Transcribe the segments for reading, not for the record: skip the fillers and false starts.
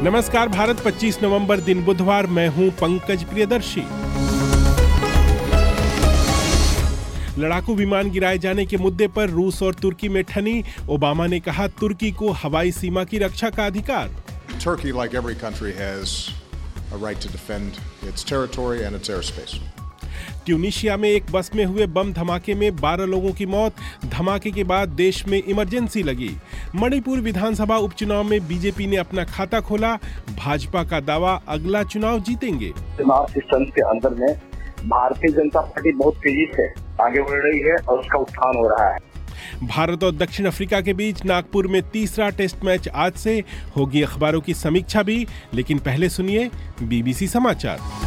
नमस्कार भारत, 25 नवंबर दिन बुधवार। मैं हूं पंकज प्रियदर्शी। लड़ाकू विमान गिराए जाने के मुद्दे पर रूस और तुर्की में ठनी। ओबामा ने कहा तुर्की को हवाई सीमा की रक्षा का अधिकार। Turkey, like every country, has a right to defend its territory and its airspace. Tunisia में एक बस में हुए बम धमाके में 12 लोगों की मौत। धमाके के बाद देश में इमरजेंसी लगी। मणिपुर विधानसभा उपचुनाव में बीजेपी ने अपना खाता खोला। भाजपा का दावा, अगला चुनाव जीतेंगे। चुनाव सिस्टम के अंदर में भारतीय जनता पार्टी बहुत तेजी से आगे बढ़ रही है और उसका उत्थान हो रहा है। भारत और दक्षिण अफ्रीका के बीच नागपुर में तीसरा टेस्ट मैच आज से। होगी अखबारों की समीक्षा भी, लेकिन पहले सुनिए बीबीसी समाचार।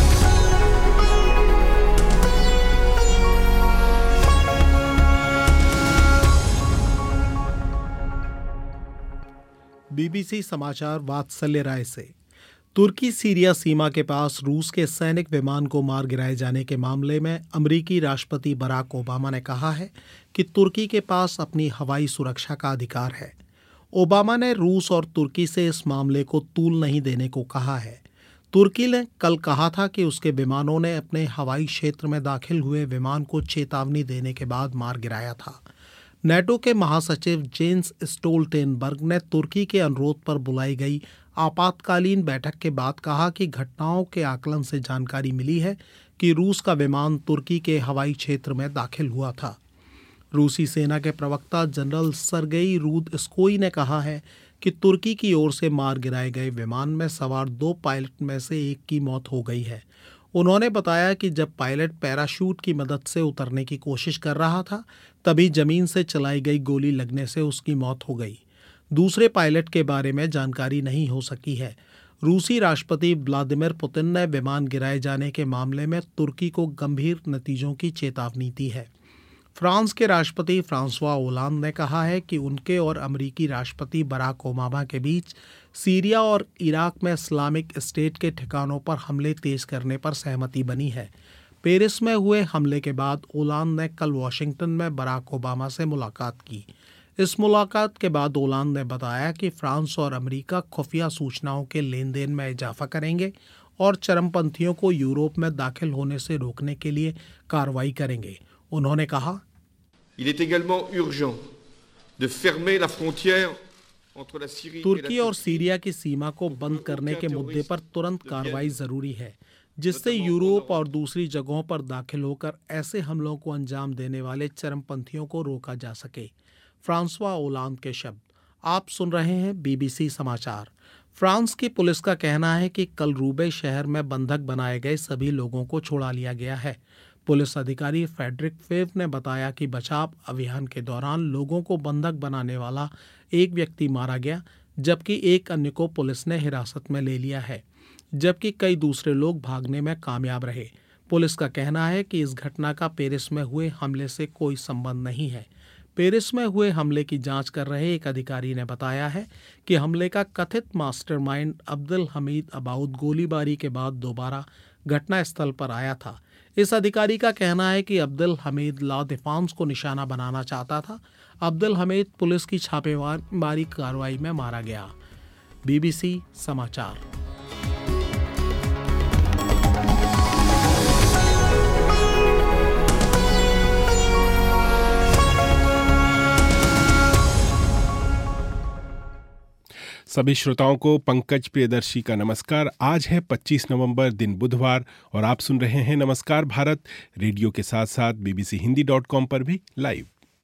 बीबीसी समाचार वात्सल्य राय से। तुर्की सीरिया सीमा के पास रूस के सैनिक विमान को मार गिराए जाने के मामले में अमेरिकी राष्ट्रपति बराक ओबामा ने कहा है कि तुर्की के पास अपनी हवाई सुरक्षा का अधिकार है। ओबामा ने रूस और तुर्की से इस मामले को तूल नहीं देने को कहा है। तुर्की ने कल कहा था कि उसके विमानों ने अपने हवाई क्षेत्र में दाखिल हुए विमान को चेतावनी देने के बाद मार गिराया था। नेटो के महासचिव जेंस स्टोल्टेनबर्ग ने तुर्की के अनुरोध पर बुलाई गई आपातकालीन बैठक के बाद कहा कि घटनाओं के आकलन से जानकारी मिली है कि रूस का विमान तुर्की के हवाई क्षेत्र में दाखिल हुआ था। रूसी सेना के प्रवक्ता जनरल सरगेई रूदस्कोई ने कहा है कि तुर्की की ओर से मार गिराए गए विमान में सवार 2 पायलट में से एक की मौत हो गई है। उन्होंने बताया कि जब पायलट पैराशूट की मदद से उतरने की कोशिश कर रहा था, तभी जमीन से चलाई गई गोली लगने से उसकी मौत हो गई। दूसरे पायलट के बारे में जानकारी नहीं हो सकी है। रूसी राष्ट्रपति व्लादिमीर पुतिन ने विमान गिराए जाने के मामले में तुर्की को गंभीर नतीजों की चेतावनी दी है। फ्रांस के राष्ट्रपति फ्रांसवा ओलांद ने कहा है कि उनके और अमेरिकी राष्ट्रपति बराक ओबामा के बीच सीरिया और इराक में इस्लामिक स्टेट के ठिकानों पर हमले तेज करने पर सहमति बनी है। पेरिस में हुए हमले के बाद ओलांद ने कल वॉशिंगटन में बराक ओबामा से मुलाकात की। इस मुलाकात के बाद ओलांद ने बताया कि फ्रांस और अमेरिका खुफिया सूचनाओं के लेन देन में इजाफा करेंगे और चरमपंथियों को यूरोप में दाखिल होने से रोकने के लिए कार्रवाई करेंगे। उन्होंने कहा, तुर्की और सीरिया की सीमा को बंद करने के मुद्दे पर तुरंत कार्रवाई जरूरी है, जिससे यूरोप और दूसरी जगहों पर दाखिल होकर ऐसे हमलों को अंजाम देने वाले चरमपंथियों को रोका जा सके। फ्रांसवा ओलांद के शब्द। आप सुन रहे हैं बीबीसी समाचार। फ्रांस की पुलिस का कहना है कि कल रूबे शहर में बंधक बनाए गए सभी लोगों को छुड़ा लिया गया है। पुलिस अधिकारी फ्रेडरिक फेव ने बताया कि बचाव अभियान के दौरान लोगों को बंधक बनाने वाला एक व्यक्ति मारा गया, जबकि एक अन्य को पुलिस ने हिरासत में ले लिया है, जबकि कई दूसरे लोग भागने में कामयाब रहे। पुलिस का कहना है कि इस घटना का पेरिस में हुए हमले से कोई संबंध नहीं है। पेरिस में हुए हमले की जांच कर रहे एक अधिकारी ने बताया है कि हमले का कथित मास्टरमाइंड अब्दुल हमीद अबाउद गोलीबारी के बाद दोबारा घटनास्थल पर आया था। इस अधिकारी का कहना है कि अब्दुल हमीद ला डिफेंस को निशाना बनाना चाहता था। अब्दुल हमीद पुलिस की छापेमारी कार्रवाई में मारा गया। बीबीसी समाचार। सभी श्रोताओं को पंकज प्रियदर्शी का नमस्कार। आज है 25 नवंबर दिन बुधवार और आप सुन रहे हैं नमस्कार भारत रेडियो के साथ साथ bbchindi.com पर भी लाइव।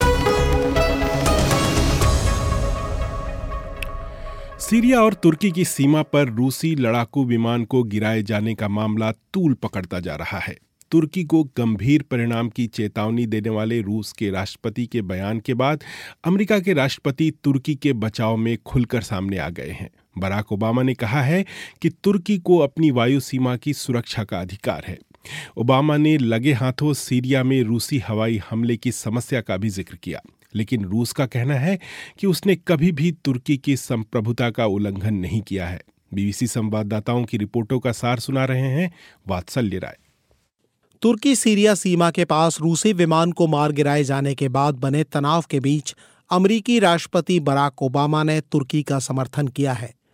सीरिया और तुर्की की सीमा पर रूसी लड़ाकू विमान को गिराए जाने का मामला तूल पकड़ता जा रहा है। तुर्की को गंभीर परिणाम की चेतावनी देने वाले रूस के राष्ट्रपति के बयान के बाद अमेरिका के राष्ट्रपति तुर्की के बचाव में खुलकर सामने आ गए हैं। बराक ओबामा ने कहा है कि तुर्की को अपनी वायु सीमा की सुरक्षा का अधिकार है। ओबामा ने लगे हाथों सीरिया में रूसी हवाई हमले की समस्या का भी जिक्र किया, लेकिन रूस का कहना है कि उसने कभी भी तुर्की की संप्रभुता का उल्लंघन नहीं किया है। बीबीसी संवाददाताओं की रिपोर्टों का सार सुना रहे हैं वात्सल्य राय। तुर्की सीरिया सीमा के पास रूसी विमान को मार गिराए जाने के बाद बने तनाव के बीच अमेरिकी राष्ट्रपति बराक ओबामा ने तुर्की का समर्थन किया है।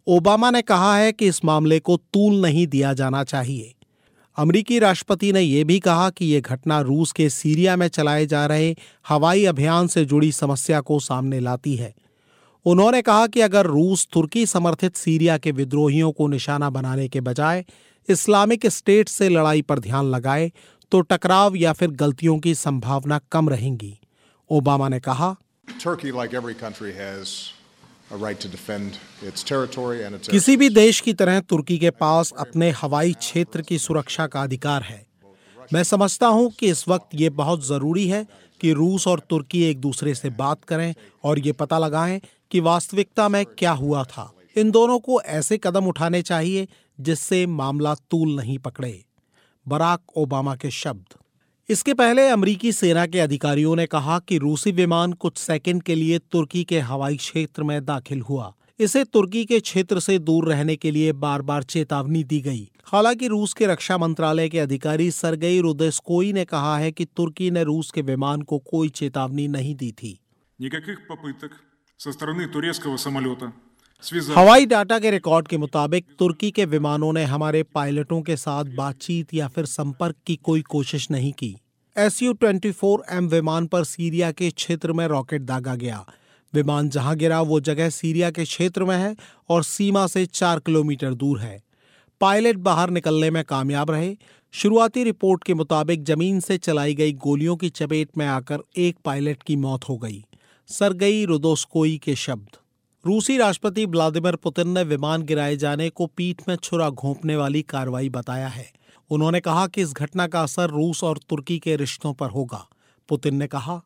ओबामा ने कहा है कि इस मामले को तूल नहीं दिया जाना चाहिए। अमेरिकी राष्ट्रपति ने यह भी कहा कि यह घटना रूस के सीरिया में चलाए जा रहे हवाई अभियान से जुड़ी समस्या को सामने लाती है। उन्होंने कहा कि अगर रूस तुर्की समर्थित सीरिया के विद्रोहियों को निशाना बनाने के बजाय इस्लामिक स्टेट से लड़ाई पर ध्यान लगाए तो टकराव या फिर गलतियों की संभावना कम रहेंगी। ओबामा ने कहा, Turkey, like every country, has a right to defend its territory and its किसी भी देश की तरह तुर्की के पास अपने हवाई क्षेत्र की सुरक्षा का अधिकार है। मैं समझता हूं कि इस वक्त ये बहुत जरूरी है कि रूस और तुर्की एक दूसरे से बात करें और ये पता लगाएं कि वास्तविकता में क्या हुआ था। इन दोनों को ऐसे कदम उठाने चाहिए जिससे मामला तूल नहीं पकड़े। बराक ओबामा के शब्द। इसके पहले अमेरिकी सेना के अधिकारियों ने कहा कि रूसी विमान कुछ सेकंड के लिए तुर्की के हवाई क्षेत्र में दाखिल हुआ। इसे तुर्की के क्षेत्र से दूर रहने के लिए बार बार चेतावनी दी गई। हालांकि रूस के रक्षा मंत्रालय के अधिकारी सर्गेई रुदेस्कोई ने कहा है कि तुर्की ने रूस के विमान को कोई चेतावनी नहीं दी थी। हवाई डाटा के रिकॉर्ड के मुताबिक तुर्की के विमानों ने हमारे पायलटों के साथ बातचीत या फिर संपर्क की कोई कोशिश नहीं की। Su-24M विमान पर सीरिया के क्षेत्र में रॉकेट दागा गया। विमान जहां गिरा वो जगह सीरिया के क्षेत्र में है और सीमा से 4 किलोमीटर दूर है। पायलट बाहर निकलने में कामयाब रहे। शुरुआती रिपोर्ट के मुताबिक जमीन से चलाई गई गोलियों की चपेट में आकर एक पायलट की मौत हो गई। सर्गेई रुदेस्कोई के शब्द। रूसी राष्ट्रपति व्लादिमीर पुतिन ने विमान गिराए जाने को पीठ में छुरा घोंपने वाली कार्रवाई बताया है। उन्होंने कहा कि इस घटना का असर रूस और तुर्की के रिश्तों पर होगा। पुतिन ने कहा,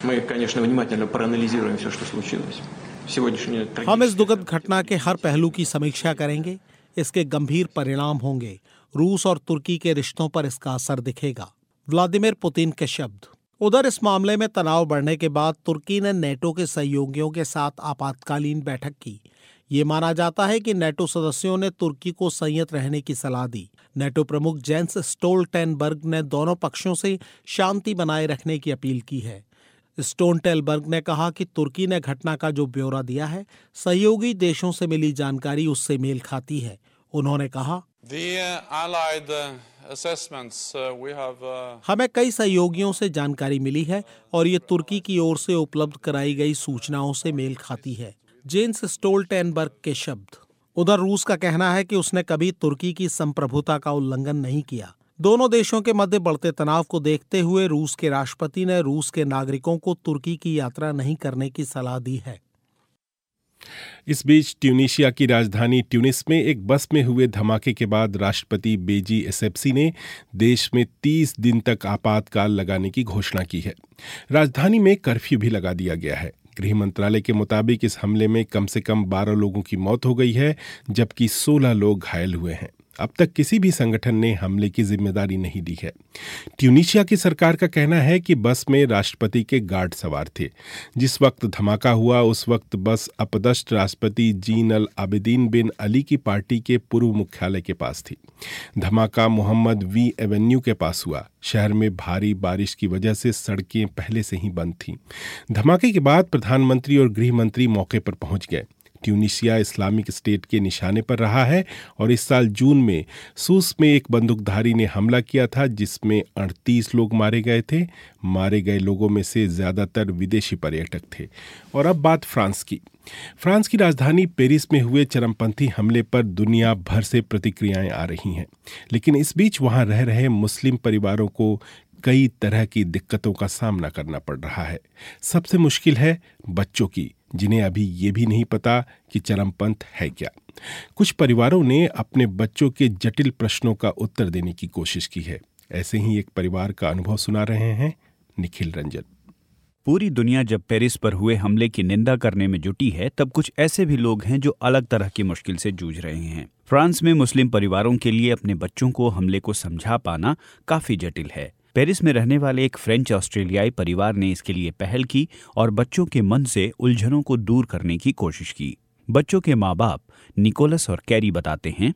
हम इस दुखद घटना के हर पहलू की समीक्षा करेंगे। इसके गंभीर परिणाम होंगे। रूस और तुर्की के रिश्तों पर इसका असर दिखेगा। व्लादिमीर पुतिन के शब्द। उधर इस मामले में तनाव बढ़ने के बाद तुर्की ने नेटो के सहयोगियों के साथ आपातकालीन बैठक की। ये माना जाता है कि नेटो सदस्यों ने तुर्की को संयत रहने की सलाह दी। नेटो प्रमुख जेंस स्टोल्टेनबर्ग ने दोनों पक्षों से शांति बनाए रखने की अपील की है। स्टोल्टेनबर्ग ने कहा कि तुर्की ने घटना का जो ब्यौरा दिया है, सहयोगी देशों से मिली जानकारी उससे मेल खाती है। उन्होंने कहा, हमें कई सहयोगियों से जानकारी मिली है और ये तुर्की की ओर से उपलब्ध कराई गई सूचनाओं से मेल खाती है। जेंस स्टोल्टेनबर्ग के शब्द। उधर रूस का कहना है कि उसने कभी तुर्की की संप्रभुता का उल्लंघन नहीं किया। दोनों देशों के मध्य बढ़ते तनाव को देखते हुए रूस के राष्ट्रपति ने रूस के नागरिकों को तुर्की की यात्रा नहीं करने की सलाह दी है। इस बीच ट्यूनीशिया की राजधानी ट्यूनिस में एक बस में हुए धमाके के बाद राष्ट्रपति बेजी एसेप्सी ने देश में 30 दिन तक आपातकाल लगाने की घोषणा की है। राजधानी में कर्फ्यू भी लगा दिया गया है। गृह मंत्रालय के मुताबिक इस हमले में कम से कम 12 लोगों की मौत हो गई है, जबकि 16 लोग घायल हुए हैं। अब तक किसी भी संगठन ने हमले की जिम्मेदारी नहीं ली है। ट्यूनीशिया की सरकार का कहना है कि बस में राष्ट्रपति के गार्ड सवार थे। जिस वक्त धमाका हुआ उस वक्त बस अपदस्थ राष्ट्रपति Zine El Abidine Ben Ali की पार्टी के पूर्व मुख्यालय के पास थी। धमाका मोहम्मद वी एवेन्यू के पास हुआ। शहर में भारी बारिश की वजह से सड़कें पहले से ही बंद थीं। धमाके के बाद प्रधानमंत्री और गृह मंत्री मौके पर पहुंच गए। ट्यूनीशिया इस्लामिक स्टेट के निशाने पर रहा है और इस साल जून में सूस में एक बंदूकधारी ने हमला किया था, जिसमें 38 लोग मारे गए थे। मारे गए लोगों में से ज्यादातर विदेशी पर्यटक थे। और अब बात फ्रांस की। फ्रांस की राजधानी पेरिस में हुए चरमपंथी हमले पर दुनिया भर से प्रतिक्रियाएं आ रही हैं, लेकिन इस बीच वहां रह रहे मुस्लिम परिवारों को कई तरह की दिक्कतों का सामना करना पड़ रहा है। सबसे मुश्किल है बच्चों की, जिन्हें अभी ये भी नहीं पता कि चरमपंथ है क्या। कुछ परिवारों ने अपने बच्चों के जटिल प्रश्नों का उत्तर देने की कोशिश की है। ऐसे ही एक परिवार का अनुभव सुना रहे हैं निखिल रंजन। पूरी दुनिया जब पेरिस पर हुए हमले की निंदा करने में जुटी है, तब कुछ ऐसे भी लोग हैं जो अलग तरह की मुश्किल से जूझ रहे हैं। फ्रांस में मुस्लिम परिवारों के लिए अपने बच्चों को हमले को समझा पाना काफी जटिल है। पेरिस में रहने वाले एक फ्रेंच ऑस्ट्रेलियाई परिवार ने इसके लिए पहल की और बच्चों के मन से उलझनों को दूर करने की कोशिश की। बच्चों के माँ बाप निकोलस और कैरी बताते हैं,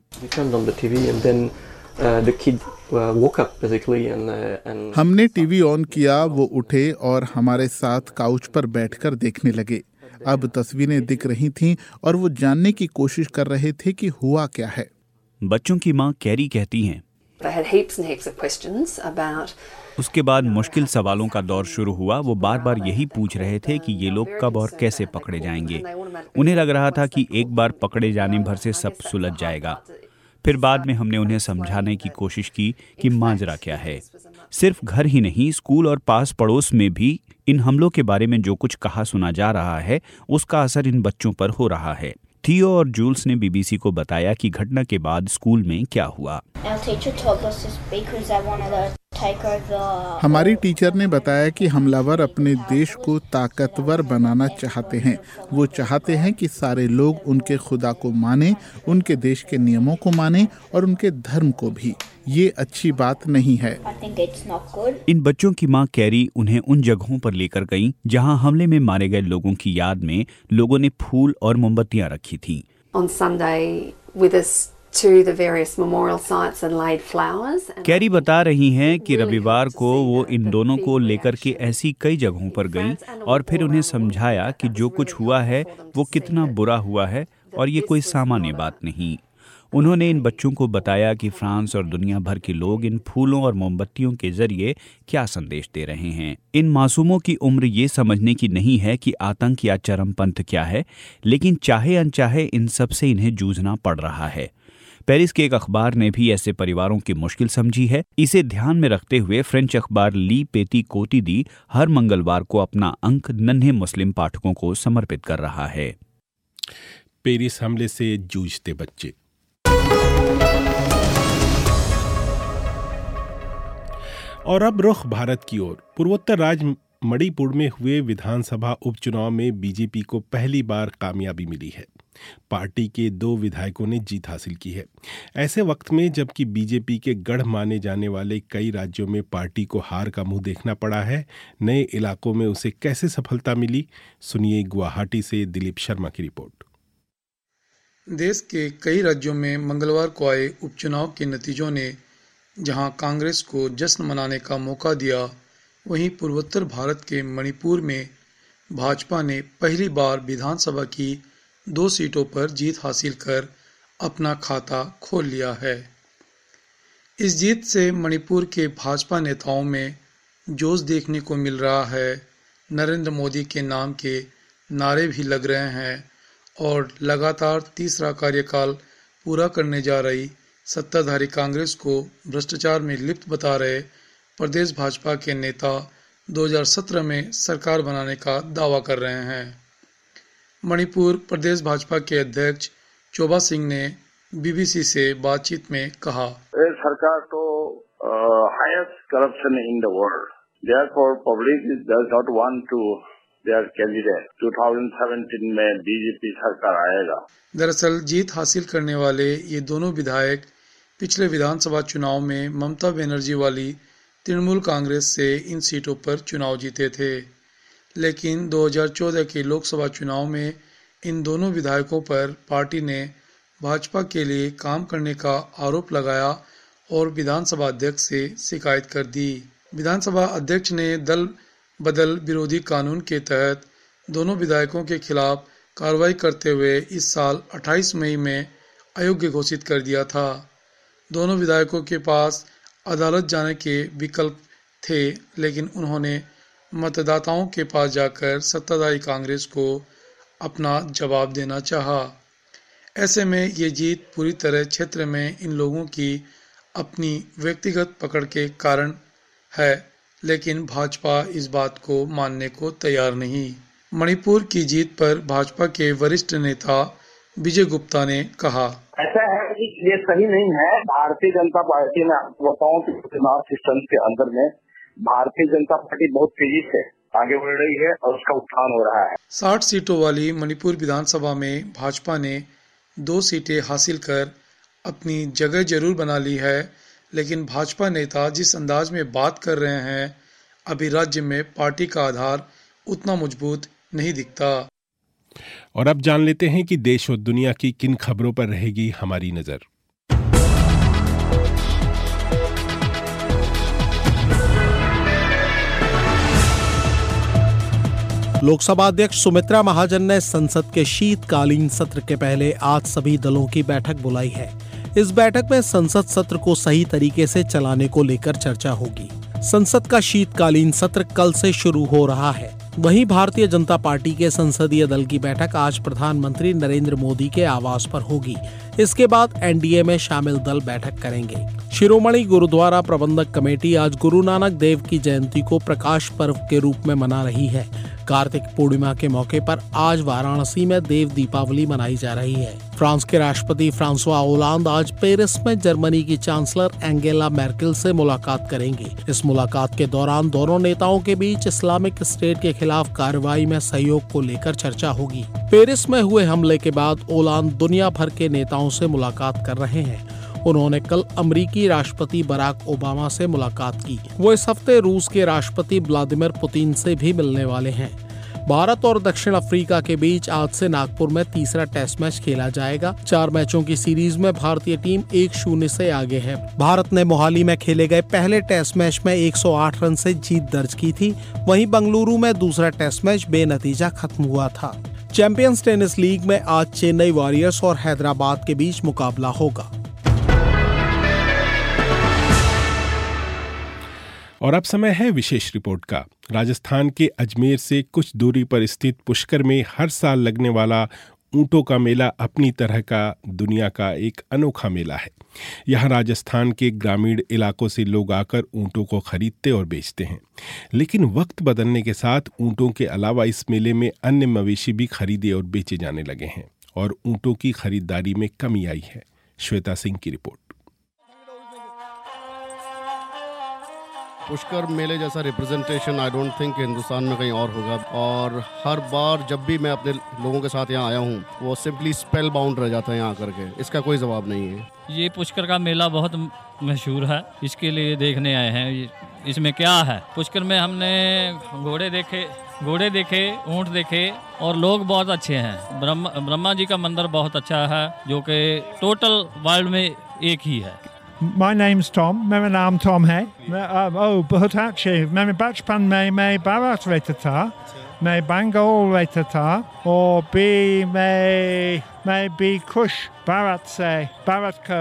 हमने टीवी ऑन किया, वो उठे और हमारे साथ काउच पर बैठकर देखने लगे। अब तस्वीरें दिख रही थीं और वो जानने की कोशिश कर रहे थे कि हुआ क्या है। बच्चों की मां कैरी कहती हैं, उसके बाद मुश्किल सवालों का दौर शुरू हुआ। वो बार बार यही पूछ रहे थे कि ये लोग कब और कैसे पकड़े जाएंगे। उन्हें लग रहा था कि एक बार पकड़े जाने भर से सब सुलझ जाएगा। फिर बाद में हमने उन्हें समझाने की कोशिश की कि माजरा क्या है। सिर्फ घर ही नहीं, स्कूल और पास पड़ोस में भी इन हमलों के बारे में जो कुछ कहा सुना जा रहा है उसका असर इन बच्चों पर हो रहा है। थियो और जूल्स ने बीबीसी को बताया कि घटना के बाद स्कूल में क्या हुआ। हमारी टीचर ने बताया कि हमलावर अपने देश को ताकतवर बनाना चाहते हैं। वो चाहते हैं कि सारे लोग उनके खुदा को माने, उनके देश के नियमों को माने और उनके धर्म को भी। ये अच्छी बात नहीं है। इन बच्चों की मां कैरी उन्हें उन जगहों पर लेकर गईं जहां हमले में मारे गए लोगों की याद में लोगों ने फूल और मोमबत्तियां रखी थीं। कैरी बता रही हैं कि रविवार को वो इन दोनों को लेकर के ऐसी कई जगहों पर गईं और फिर उन्हें समझाया कि जो कुछ हुआ है वो कितना बुरा हुआ है और ये कोई सामान्य बात नहीं। उन्होंने इन बच्चों को बताया कि फ्रांस और दुनिया भर के लोग इन फूलों और मोमबत्तियों के जरिए क्या संदेश दे रहे हैं। इन मासूमों की उम्र ये समझने की नहीं है कि आतंक या चरमपंथ क्या है, लेकिन चाहे अनचाहे इन सब से इन्हें जूझना पड़ रहा है। पेरिस के एक अखबार ने भी ऐसे परिवारों की मुश्किल समझी है। इसे ध्यान में रखते हुए फ्रेंच अखबार ली पेटी कोटिदी हर मंगलवार को अपना अंक नन्हे मुस्लिम पाठकों को समर्पित कर रहा है। पेरिस हमले से जूझते बच्चे। और अब रुख भारत की ओर। पूर्वोत्तर राज्य मणिपुर में हुए विधानसभा उपचुनाव में बीजेपी को पहली बार कामयाबी मिली है। पार्टी के 2 विधायकों ने जीत हासिल की है। ऐसे वक्त में जबकि बीजेपी के गढ़ माने जाने वाले कई राज्यों में पार्टी को हार का मुंह देखना पड़ा है, नए इलाकों में उसे कैसे सफलता मिली, सुनिए गुवाहाटी से दिलीप शर्मा की रिपोर्ट। देश के कई राज्यों में मंगलवार को आए उपचुनाव के नतीजों ने जहां कांग्रेस को जश्न मनाने का मौका दिया, वहीं पूर्वोत्तर भारत के मणिपुर में भाजपा ने पहली बार विधानसभा की 2 सीटों पर जीत हासिल कर अपना खाता खोल लिया है। इस जीत से मणिपुर के भाजपा नेताओं में जोश देखने को मिल रहा है। नरेंद्र मोदी के नाम के नारे भी लग रहे हैं और लगातार तीसरा कार्यकाल पूरा करने जा रही सत्ताधारी कांग्रेस को भ्रष्टाचार में लिप्त बता रहे प्रदेश भाजपा के नेता 2017 में सरकार बनाने का दावा कर रहे हैं। मणिपुर प्रदेश भाजपा के अध्यक्ष चोबा सिंह ने बीबीसी से बातचीत में कहा, सरकार तो highest corruption in the world, therefore public does not want to their candidate. 2017 में बीजेपी सरकार आएगा। दरअसल जीत हासिल करने वाले ये दोनों विधायक पिछले विधानसभा चुनाव में ममता बनर्जी वाली तृणमूल कांग्रेस से इन सीटों पर चुनाव जीते थे, लेकिन 2014 के लोकसभा चुनाव में इन दोनों विधायकों पर पार्टी ने भाजपा के लिए काम करने का आरोप लगाया और विधानसभा अध्यक्ष से शिकायत कर दी। विधानसभा अध्यक्ष ने दल बदल विरोधी कानून के तहत दोनों विधायकों के खिलाफ कार्रवाई करते हुए इस साल 28 मई में अयोग्य घोषित कर दिया था। दोनों विधायकों के पास अदालत जाने के विकल्प थे, लेकिन उन्होंने मतदाताओं के पास जाकर सत्ताधारी कांग्रेस को अपना जवाब देना चाहा। ऐसे में ये जीत पूरी तरह क्षेत्र में इन लोगों की अपनी व्यक्तिगत पकड़ के कारण है, लेकिन भाजपा इस बात को मानने को तैयार नहीं। मणिपुर की जीत पर भाजपा के वरिष्ठ नेता विजय गुप्ता ने कहा, ऐसा है कि ये सही नहीं है। भारतीय जनता पार्टी में आपको बताऊं कि चुनाव सिस्टम के अंदर में भारतीय जनता पार्टी बहुत तेजी से आगे बढ़ रही है और उसका उत्थान हो रहा है। 60 सीटों वाली मणिपुर विधानसभा में भाजपा ने 2 सीटें हासिल कर अपनी जगह जरूर बना ली है, लेकिन भाजपा नेता जिस अंदाज में बात कर रहे हैं, अभी राज्य में पार्टी का आधार उतना मजबूत नहीं दिखता। और अब जान लेते हैं कि देश और दुनिया की किन खबरों पर रहेगी हमारी नजर। लोकसभा अध्यक्ष सुमित्रा महाजन ने संसद के शीतकालीन सत्र के पहले आज सभी दलों की बैठक बुलाई है। इस बैठक में संसद सत्र को सही तरीके से चलाने को लेकर चर्चा होगी। संसद का शीतकालीन सत्र कल से शुरू हो रहा है। वहीं भारतीय जनता पार्टी के संसदीय दल की बैठक आज प्रधानमंत्री नरेंद्र मोदी के आवास पर होगी। इसके बाद एनडीए में शामिल दल बैठक करेंगे। शिरोमणि गुरुद्वारा प्रबंधक कमेटी आज गुरु नानक देव की जयंती को प्रकाश पर्व के रूप में मना रही है। कार्तिक पूर्णिमा के मौके पर आज वाराणसी में देव दीपावली मनाई जा रही है। फ्रांस के राष्ट्रपति फ्रांसवा ओलांद आज पेरिस में जर्मनी की चांसलर एंगेला मेर्केल से मुलाकात करेंगे। इस मुलाकात के दौरान दोनों नेताओं के बीच इस्लामिक स्टेट के खिलाफ कार्रवाई में सहयोग को लेकर चर्चा होगी। पेरिस में हुए हमले के बाद ओलांद दुनिया भर के नेताओं से मुलाकात कर रहे हैं। उन्होंने कल अमेरिकी राष्ट्रपति बराक ओबामा से मुलाकात की। वो इस हफ्ते रूस के राष्ट्रपति व्लादिमीर पुतिन से भी मिलने वाले हैं। भारत और दक्षिण अफ्रीका के बीच आज से नागपुर में तीसरा टेस्ट मैच खेला जाएगा। 4 मैचों की सीरीज में भारतीय टीम 1-0 से आगे है। भारत ने मोहाली में खेले गए पहले टेस्ट मैच में 108 रन से जीत दर्ज की थी। वहीं बंगलुरु में दूसरा टेस्ट मैच बेनतीजा खत्म हुआ था। चैंपियंस टेनिस लीग में आज चेन्नई वॉरियर्स और हैदराबाद के बीच मुकाबला होगा। और अब समय है विशेष रिपोर्ट का। राजस्थान के अजमेर से कुछ दूरी पर स्थित पुष्कर में हर साल लगने वाला ऊंटों का मेला अपनी तरह का दुनिया का एक अनोखा मेला है। यहाँ राजस्थान के ग्रामीण इलाकों से लोग आकर ऊंटों को खरीदते और बेचते हैं। लेकिन वक्त बदलने के साथ ऊंटों के अलावा इस मेले में अन्य मवेशी भी खरीदे और बेचे जाने लगे हैं और ऊंटों की खरीदारी में कमी आई है। श्वेता सिंह की रिपोर्ट। पुष्कर मेले जैसा representation I don't think Hindustan में कहीं और होगा। और हर बार जब भी मैं अपने लोगों के साथ यहाँ आया हूँ वो सिंपली स्पेल बाउंड रह जाता है यहाँ करके। इसका कोई जवाब नहीं है। ये पुष्कर का मेला बहुत मशहूर है, इसके लिए देखने आए हैं। इसमें क्या है, पुष्कर में हमने घोड़े देखे, ऊँट देखे और लोग बहुत अच्छे हैं। ब्रह्मा जी का मंदिर बहुत अच्छा है जो कि टोटल वर्ल्ड में एक ही है। My name's Tom, मेरा नाम टॉम है। बहुत अच्छे। मैं बचपन में मैं बारात रहता था, मैं बंगाल रहता था और भी मैं भी खुश बारात को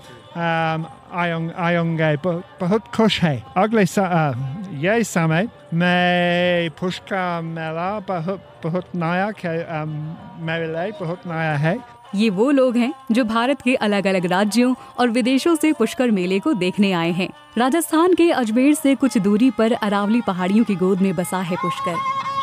आएंगे, बहुत खुश है। अगले ये समय मैं पुष्कर मेला बहुत नया मेरे लिए बहुत नया है। ये वो लोग हैं जो भारत के अलग अलग राज्यों और विदेशों से पुष्कर मेले को देखने आए हैं। राजस्थान के अजमेर से कुछ दूरी पर अरावली पहाड़ियों की गोद में बसा है पुष्कर।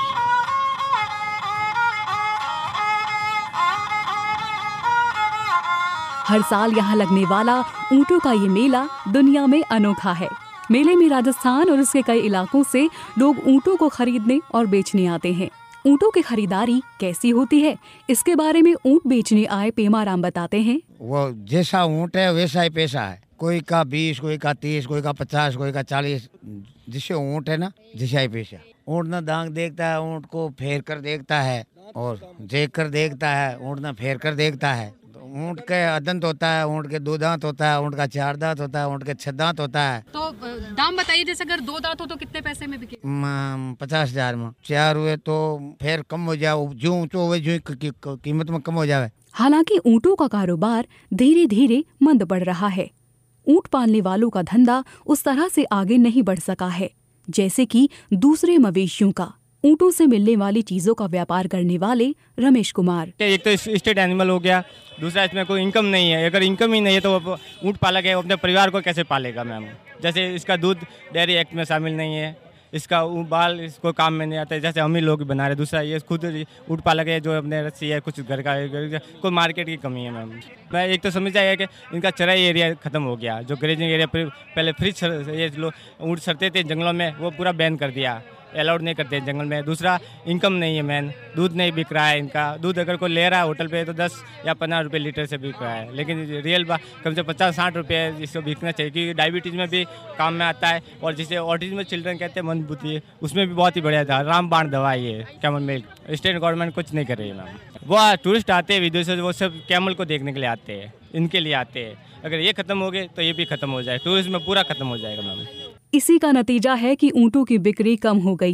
हर साल यहाँ लगने वाला ऊंटों का ये मेला दुनिया में अनोखा है। मेले में राजस्थान और उसके कई इलाकों से लोग ऊंटों को खरीदने और बेचने आते हैं। ऊंटों की खरीदारी कैसी होती है, इसके बारे में ऊंट बेचने आए पेमाराम बताते हैं। वो जैसा ऊंट है वैसा ही पैसा है। कोई का 20, कोई का 30, कोई का 50, कोई का 40। जिससे ऊंट है ना जैसा ही पैसा। ऊंट ना दांग देखता है, ऊंट को फेर कर देखता है और देख कर देखता है। ऊंट ना फेर कर देखता है। ऊंट के अदंत होता है, ऊंट के 2 दांत होता है, ऊंट का 4 दांत होता है, ऊंट के 6 दांत होता है। तो दाम बताइए, जैसे अगर 2 दांत हो तो कितने पैसे में बिके? 50,000 में। 4 हुए तो फिर कम हो जाए, जो ऊंचो हुए जो कीमत में कम हो जाए। हालांकि ऊंटों का कारोबार धीरे धीरे मंद पड़ रहा है। ऊंट पालने वालों का धंधा उस तरह से आगे नहीं बढ़ सका है जैसे कि दूसरे मवेशियों का। ऊँटों से मिलने वाली चीजों का व्यापार करने वाले रमेश कुमार। एक तो स्टेट एनिमल हो गया, दूसरा इसमें कोई इनकम नहीं है। अगर इनकम ही नहीं है तो ऊँट पालक है, वो अपने परिवार को कैसे पालेगा मैम। जैसे इसका दूध डेयरी एक्ट में शामिल नहीं है, इसका बाल इसको काम में नहीं आता है, जैसे हम ही लोग बना रहे। दूसरा ये खुद ऊँट पालक है जो अपने रस्सी है, कुछ घर का कोई मार्केट की कमी है मैम। मैं एक तो समझ आया कि इनका चराई एरिया खत्म हो गया। जो ग्रेजिंग एरिया पहले फ्री ये लोग ऊँट चरते थे जंगलों में, वो पूरा बैन कर दिया, अलाउड नहीं करते जंगल में। दूसरा इनकम नहीं है मैन, दूध नहीं बिक रहा है इनका। दूध अगर कोई ले रहा है होटल पे तो 10 या 15 रुपये लीटर से बिक रहा है, लेकिन रियल कम से 50-60 रुपये इसको बिकना चाहिए, क्योंकि डायबिटीज़ में भी काम में आता है। और जिसे ऑटिज्म में चिल्ड्रन कहते हैं मंदबुद्धि, उसमें भी बहुत ही बढ़िया था। रामबाण दवा है कैमल मिल्क। स्टेट गवर्नमेंट कुछ नहीं कर रही है मैम। वो टूरिस्ट आते हैं विदेशों से, वो सब कैमल को देखने के लिए आते हैं, इनके लिए आते हैं। अगर ये खत्म हो गए तो ये भी खत्म हो जाए, टूरिज्म में पूरा खत्म हो जाएगा मैम। इसी का नतीजा है कि ऊँटों की बिक्री कम हो गई है।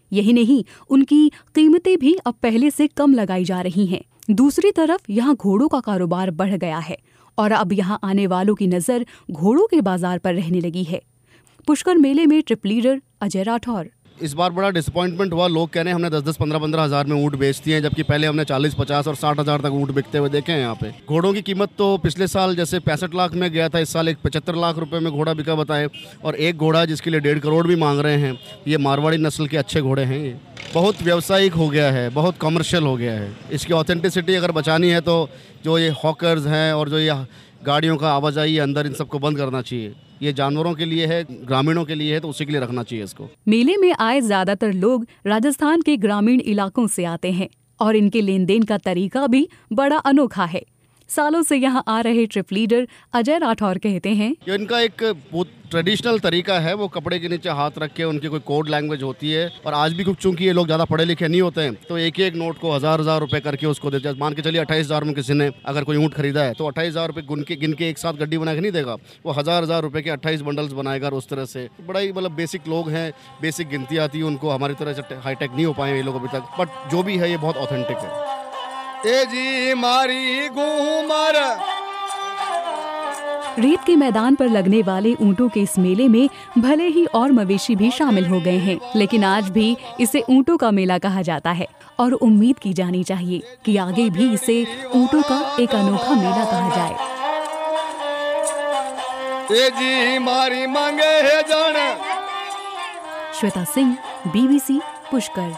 यही नहीं, उनकी कीमतें भी अब पहले से कम लगाई जा रही हैं। दूसरी तरफ यहाँ घोड़ों का कारोबार बढ़ गया है और अब यहाँ आने वालों की नज़र घोड़ों के बाजार पर रहने लगी है। पुष्कर मेले में ट्रिप लीडर अजय राठौर। इस बार बड़ा डिसअपॉइंटमेंट हुआ। लोग कह रहे हैं हमने 10-10, 15-15 हज़ार में ऊँट बेचती हैं, जबकि पहले हमने 40, 50 और 60 हज़ार तक ऊँट बिकते हुए देखे हैं यहाँ पे। घोड़ों की कीमत तो पिछले साल जैसे 65 लाख में गया था, इस साल एक 75 लाख रुपए में घोड़ा बिका बताए, और एक घोड़ा जिसके लिए 1.5 करोड़ भी मांग रहे हैं। ये मारवाड़ी नस्ल के अच्छे घोड़े हैं। ये बहुत व्यावसायिक हो गया है, बहुत कमर्शियल हो गया है। इसकी ऑथेंटिसिटी अगर बचानी है तो जो ये हॉकर्स हैं और जो ये गाड़ियों का आवाजाही अंदर, इन सबको बंद करना चाहिए। ये जानवरों के लिए है, ग्रामीणों के लिए है, तो उसी के लिए रखना चाहिए इसको। मेले में आए ज्यादातर लोग राजस्थान के ग्रामीण इलाकों से आते हैं और इनके लेन देन का तरीका भी बड़ा अनोखा है। सालों से यहाँ आ रहे ट्रिप लीडर अजय राठौर कहते हैं, ये इनका एक ट्रेडिशनल तरीका है। वो कपड़े के नीचे हाथ रख के, उनकी कोई कोड लैंग्वेज होती है। और आज भी कुछ, चूंकि ये लोग ज़्यादा पढ़े लिखे नहीं होते हैं, तो एक एक नोट को 1000-1000 रुपए करके उसको देते हैं। मान के चलिए 28,000 में किसी ने अगर कोई ऊँट खरीदा है तो 28,000 रुपये गिन के एक साथ गड्डी बना के नहीं देगा। वो 1000-1000 रुपये के 28 बंडल्स बनाएगा। उस तरह से बड़ा ही मतलब बेसिक लोग हैं, बेसिक गिनती आती है उनको। हमारी तरह से हाईटेक नहीं हो पाए ये लोग अभी तक, बट जो भी है ये बहुत ऑथेंटिक है। तेजी मारी घूमर। रेत के मैदान पर लगने वाले ऊँटों के इस मेले में भले ही और मवेशी भी शामिल हो गए हैं, लेकिन आज भी इसे ऊँटों का मेला कहा जाता है और उम्मीद की जानी चाहिए कि आगे भी इसे ऊँटों का एक अनोखा मेला कहा जाए। तेजी मारी मांगे है जान। श्वेता सिंह, BBC, पुष्कर।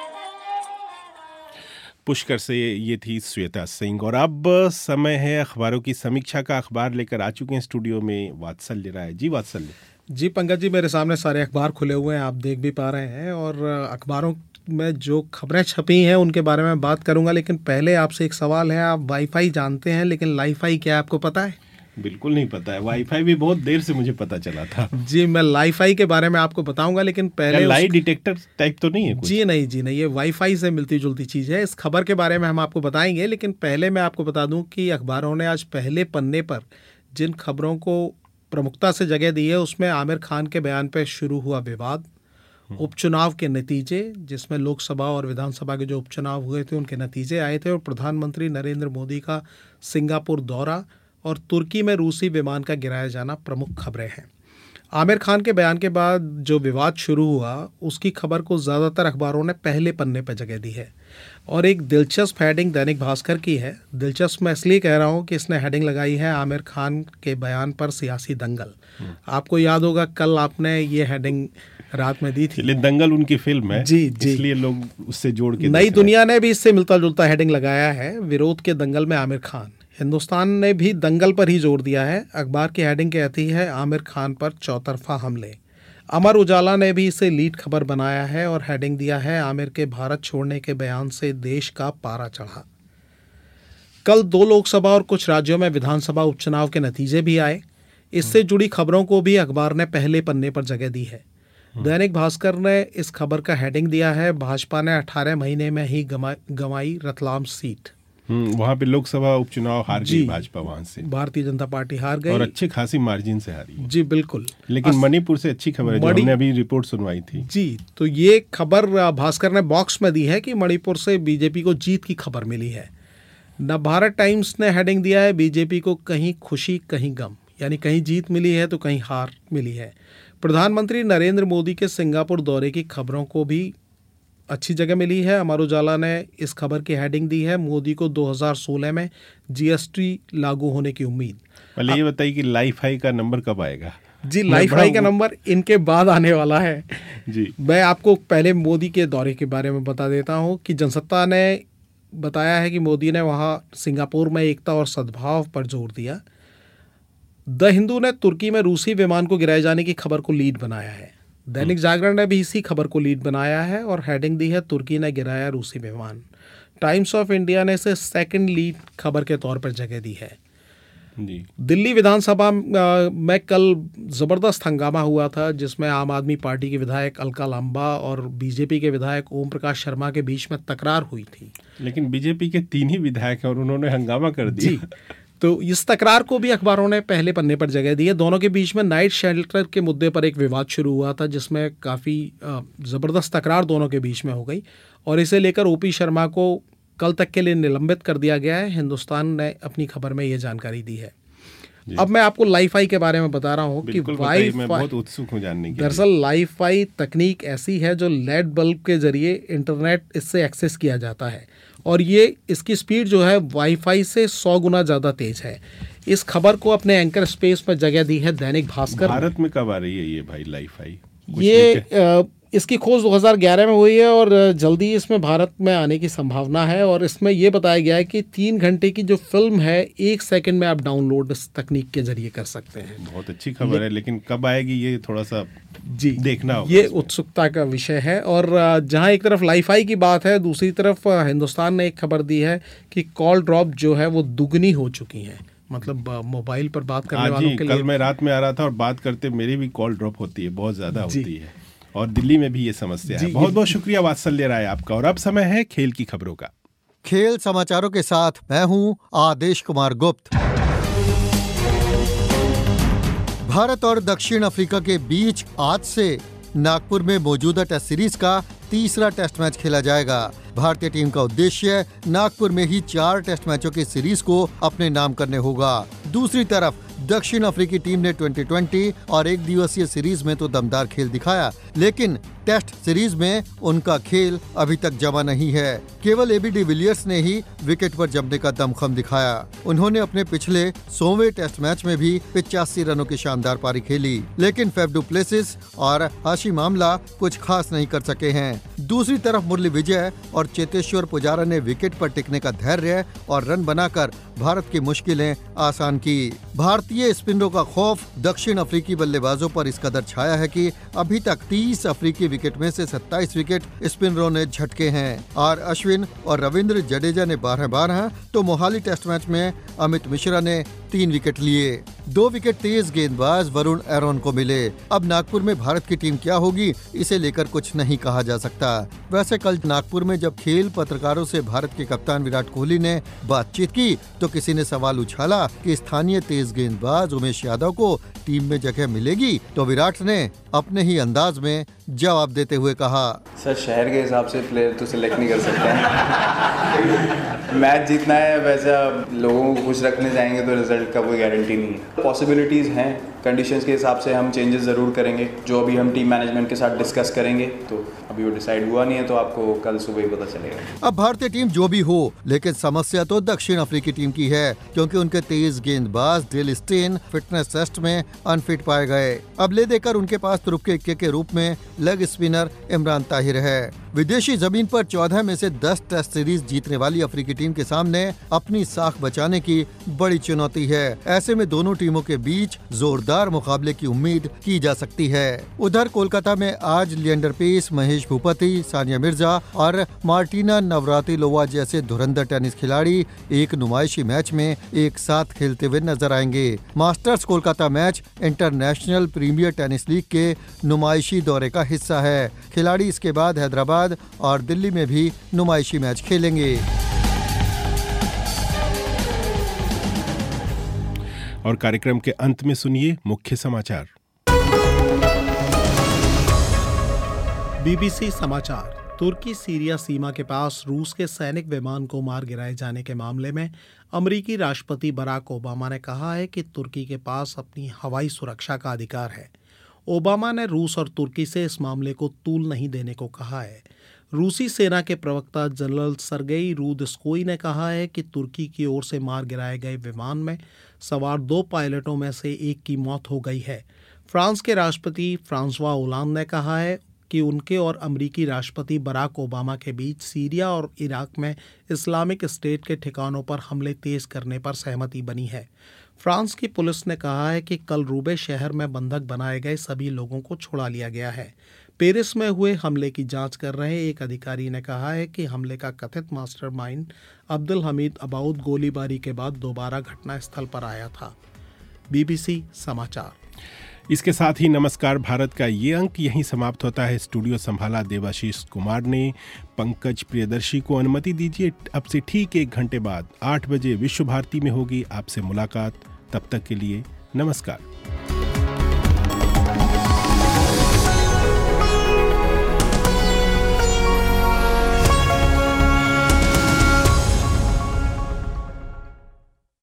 पुष्कर से ये थी श्वेता सिंह। और अब समय है अखबारों की समीक्षा का। अखबार लेकर आ चुके हैं स्टूडियो में वात्सल्य राय जी। वात्सल्य जी। पंकज जी, मेरे सामने सारे अखबार खुले हुए हैं, आप देख भी पा रहे हैं, और अखबारों में जो खबरें छपी हैं उनके बारे में बात करूंगा। लेकिन पहले आपसे एक सवाल है, आप वाईफाई जानते हैं, लेकिन लाईफाई क्या आपको पता है? बिल्कुल नहीं पता है। वाईफाई भी बहुत देर से मुझे पता चला था। जी, मैं लाईफाई के बारे में आपको बताऊंगा, लेकिन पहले लाई डिटेक्टर टाइप तो नहीं है कुछ? जी नहीं, ये वाईफाई से मिलती जुलती चीज़ है। इस खबर के बारे में हम आपको बताएंगे, लेकिन पहले मैं आपको बता दूं कि अखबारों ने आज पहले पन्ने पर जिन खबरों को प्रमुखता से जगह दी है, उसमें आमिर खान के बयान पर शुरू हुआ विवाद, उपचुनाव के नतीजे, जिसमें लोकसभा और विधानसभा के जो उपचुनाव हुए थे उनके नतीजे आए थे, और प्रधानमंत्री नरेंद्र मोदी का सिंगापुर दौरा और तुर्की में रूसी विमान का गिराया जाना प्रमुख खबरें हैं। आमिर खान के बयान के बाद जो विवाद शुरू हुआ, उसकी खबर को ज़्यादातर अखबारों ने पहले पन्ने पर जगह दी है, और एक दिलचस्प हेडिंग दैनिक भास्कर की है। दिलचस्प मैं इसलिए कह रहा हूँ कि इसने हेडिंग लगाई है आमिर खान के बयान पर सियासी दंगल। आपको याद होगा कल आपने ये हेडिंग रात में दी थी। दंगल उनकी फिल्म है जी, इसलिए लोग उससे जोड़ के। नई दुनिया ने भी इससे मिलता जुलता हेडिंग लगाया है, विरोध के दंगल में आमिर खान। हिंदुस्तान ने भी दंगल पर ही जोर दिया है। अखबार की हेडिंग कहती है आमिर खान पर चौतरफा हमले। अमर उजाला ने भी इसे लीड खबर बनाया है और हेडिंग दिया है आमिर के भारत छोड़ने के बयान से देश का पारा चढ़ा। कल 2 लोकसभा और कुछ राज्यों में विधानसभा उपचुनाव के नतीजे भी आए। इससे जुड़ी खबरों को भी अखबार ने पहले पन्ने पर जगह दी है। दैनिक भास्कर ने इस खबर का हेडिंग दिया है भाजपा ने 18 महीने में ही गंवाई रतलाम सीट। वहाँ पे लोकसभा उपचुनाव हार गई भाजपा, वहाँ से भारतीय जनता पार्टी हार गई और अच्छे खासी मार्जिन से हारी। जी बिल्कुल। लेकिन मणिपुर से अच्छी खबर है जो हमने अभी रिपोर्ट सुनवाई थी। जी, तो ये खबर भास्कर ने बॉक्स में दी है कि मणिपुर से बीजेपी को जीत की खबर मिली है। नवभारत टाइम्स ने हेडिंग दिया है बीजेपी को कहीं खुशी कहीं गम, यानी कहीं जीत मिली है तो कहीं हार मिली है। प्रधानमंत्री नरेंद्र मोदी के सिंगापुर दौरे की खबरों को भी अच्छी जगह मिली है। अमर उजाला ने इस खबर की हेडिंग दी है मोदी को 2016 में जीएसटी लागू होने की उम्मीद। पहले ये बताइए कि लाईफाई का नंबर कब आएगा? जी, लाईफाई का नंबर इनके बाद आने वाला है। जी, मैं आपको पहले मोदी के दौरे के बारे में बता देता हूँ कि जनसत्ता ने बताया है कि मोदी ने वहाँ सिंगापुर में एकता और सद्भाव पर जोर दिया। द हिंदू ने तुर्की में रूसी विमान को गिराए जाने की खबर को लीड बनाया है। दैनिक जागरण ने भी इसी खबर को लीड बनाया है और हेडिंग दी है तुर्की ने गिराया रूसी विमान। टाइम्स ऑफ इंडिया ने इसे सेकंड लीड खबर के तौर पर जगह दी है। जी। दिल्ली विधानसभा में कल जबरदस्त हंगामा हुआ था, जिसमें आम आदमी पार्टी के विधायक अलका लांबा और बीजेपी के विधायक ओम प्रकाश शर्मा के बीच में तकरार हुई थी। लेकिन बीजेपी के 3 ही विधायक हैं और उन्होंने हंगामा कर दिया। जी, तो इस तकरार को भी अखबारों ने पहले पन्ने पर जगह दी है। दोनों के बीच में नाइट शेल्टर के मुद्दे पर एक विवाद शुरू हुआ था, जिसमें काफ़ी ज़बरदस्त तकरार दोनों के बीच में हो गई और इसे लेकर ओपी शर्मा को कल तक के लिए निलंबित कर दिया गया है। हिंदुस्तान ने अपनी खबर में ये जानकारी दी है। अब मैं आपको लाईफाई के बारे में बता रहा हूँ कि वाईफाई, मैं बहुत उत्सुक हूँ जानने के। दरअसल लाईफाई तकनीक ऐसी है जो लेड बल्ब के जरिए इंटरनेट इससे एक्सेस किया जाता है और ये इसकी स्पीड जो है वाईफाई से 100 गुना ज़्यादा तेज है। इस खबर को अपने एंकर स्पेस में जगह दी है दैनिक भास्कर। भारत में कब आ रही है ये भाई लाईफाई? ये इसकी खोज 2011 में हुई है और जल्दी इसमें भारत में आने की संभावना है। और इसमें यह बताया गया है कि 3 घंटे की जो फिल्म है 1 सेकंड में आप डाउनलोड इस तकनीक के जरिए कर सकते हैं। बहुत अच्छी खबर है, लेकिन कब आएगी ये थोड़ा सा देखना होगा। ये उत्सुकता का विषय है। और जहां एक तरफ लाईफाई की बात है, दूसरी तरफ हिंदुस्तान ने एक खबर दी है कि कॉल ड्रॉप जो है वो दुगनी हो चुकी है। मतलब मोबाइल पर बात करने वालों के लिए। कल मैं रात में आ रहा था और बात करते मेरी भी कॉल ड्रॉप होती है, बहुत ज्यादा होती है और दिल्ली में भी ये समस्या है। बहुत बहुत शुक्रिया वात्सल्य राय आपका। और अब समय है खेल की खबरों का। खेल समाचारों के साथ मैं हूं आदेश कुमार गुप्त। भारत और दक्षिण अफ्रीका के बीच आज से नागपुर में मौजूदा टेस्ट सीरीज का तीसरा टेस्ट मैच खेला जाएगा। भारतीय टीम का उद्देश्य नागपुर में ही 4 टेस्ट मैचों की सीरीज को अपने नाम करने होगा। दूसरी तरफ दक्षिण अफ्रीकी टीम ने 2020 और 1 दिवसीय सीरीज में तो दमदार खेल दिखाया, लेकिन टेस्ट सीरीज में उनका खेल अभी तक जमा नहीं है। केवल एबी डिविलियर्स ने ही विकेट पर जमने का दमखम दिखाया। उन्होंने अपने पिछले 100वें टेस्ट मैच में भी 85 रनों की शानदार पारी खेली, लेकिन फैफ डु प्लेसिस और हाशिम आमला कुछ खास नहीं कर सके हैं। दूसरी तरफ मुरली विजय और चेतेश्वर पुजारा ने विकेट पर टिकने का धैर्य और रन बनाकर भारत की मुश्किलें आसान की। भारतीय स्पिनरों का खौफ दक्षिण अफ्रीकी बल्लेबाजों पर इस कदर छाया है कि अभी तक 30 अफ्रीकी विकेट में से 27 विकेट स्पिनरों ने झटके हैं। और अश्विन और रविंद्र जडेजा ने 12-12 तो मोहाली टेस्ट मैच में अमित मिश्रा ने 3 विकेट लिए। 2 विकेट तेज गेंदबाज वरुण एरोन को मिले। अब नागपुर में भारत की टीम क्या होगी, इसे लेकर कुछ नहीं कहा जा सकता। वैसे कल नागपुर में जब खेल पत्रकारों से भारत के कप्तान विराट कोहली ने बातचीत की तो किसी ने सवाल उछाला कि स्थानीय तेज गेंदबाज उमेश यादव को टीम में जगह मिलेगी, तो विराट ने अपने ही अंदाज में जवाब देते हुए कहा, सर शहर के हिसाब से प्लेयर तो सिलेक्ट नहीं कर सकते हैं। मैच जीतना है, वैसा लोगों को खुश रखने जाएंगे तो रिजल्ट का कोई गारंटी नहीं है। पॉसिबिलिटीज़ हैं, कंडीशंस के हिसाब से हम चेंजेस ज़रूर करेंगे, जो अभी हम टीम मैनेजमेंट के साथ डिस्कस करेंगे। तो अभी वो डिसाइड हुआ नहीं है, तो आपको कल सुबह ही पता चलेगा। अब भारतीय टीम जो भी हो, लेकिन समस्या तो दक्षिण अफ्रीकी टीम की है, क्योंकि उनके तेज गेंदबाज डेल स्टेन फिटनेस टेस्ट में अनफिट पाए गए। अब ले देकर उनके पास तुरुप के इक्के के रूप में लेग स्पिनर इमरान ताहिर है। विदेशी जमीन पर 14 में से 10 टेस्ट सीरीज जीतने वाली अफ्रीकी टीम के सामने अपनी साख बचाने की बड़ी चुनौती है। ऐसे में दोनों टीमों के बीच जोरदार मुकाबले की उम्मीद की जा सकती है। उधर कोलकाता में आज लिएंडर पेस, महेश भूपति, सानिया मिर्जा और मार्टिना नवरातिलोवा जैसे धुरंधर टेनिस खिलाड़ी एक नुमाइशी मैच में एक साथ खेलते हुए नजर आएंगे। Masters Kolkata match International Premier Tennis League के नुमाइशी दौरे का हिस्सा है। खिलाड़ी इसके बाद हैदराबाद और दिल्ली में भी नुमाइशी मैच खेलेंगे। और कार्यक्रम के अंत में सुनिए मुख्य समाचार। बीबीसी समाचार। तुर्की सीरिया सीमा के पास रूस के सैनिक विमान को मार गिराए जाने के मामले में अमेरिकी राष्ट्रपति बराक ओबामा ने कहा है कि तुर्की के पास अपनी हवाई सुरक्षा का अधिकार है। ओबामा ने रूस और तुर्की से इस मामले को तूल नहीं देने को कहा है। रूसी सेना के प्रवक्ता जनरल सरगेई रूदस्कोई ने कहा है कि तुर्की की ओर से मार गिराए गए विमान में सवार 2 पायलटों में से एक की मौत हो गई है। फ्रांस के राष्ट्रपति फ्रांसवा ओलांद ने कहा है कि उनके और अमेरिकी राष्ट्रपति बराक ओबामा के बीच सीरिया और इराक में इस्लामिक स्टेट के ठिकानों पर हमले तेज करने पर सहमति बनी है। फ्रांस की पुलिस ने कहा है कि कल रूबे शहर में बंधक बनाए गए सभी लोगों को छुड़ा लिया गया है। पेरिस में हुए हमले की जांच कर रहे एक अधिकारी ने कहा है कि हमले का कथित मास्टरमाइंड अब्दुल हमीद अबाउद गोलीबारी के बाद दोबारा घटनास्थल पर आया था। बीबीसी समाचार। इसके साथ ही नमस्कार भारत का ये अंक यहीं समाप्त होता है। स्टूडियो संभाला देवाशीष कुमार ने। पंकज प्रियदर्शी को अनुमति दीजिए। अब से ठीक 1 घंटे बाद 8 बजे विश्व भारती में होगी आपसे मुलाकात। तब तक के लिए नमस्कार।